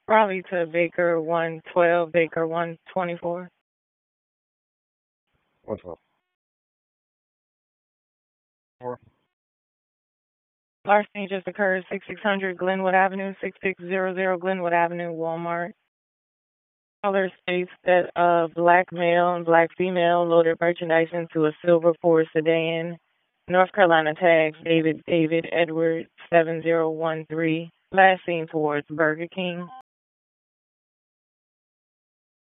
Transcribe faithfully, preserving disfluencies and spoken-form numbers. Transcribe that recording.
Raleigh to Baker one twelve, Baker one twenty-four. What's up? Four. Larceny just occurred sixty-six hundred Glenwood Avenue, sixty-six hundred Glenwood Avenue, Walmart. Caller states that a black male and black female loaded merchandise into a silver Ford sedan. North Carolina tags David David Edward seven zero one three. Last seen towards Burger King.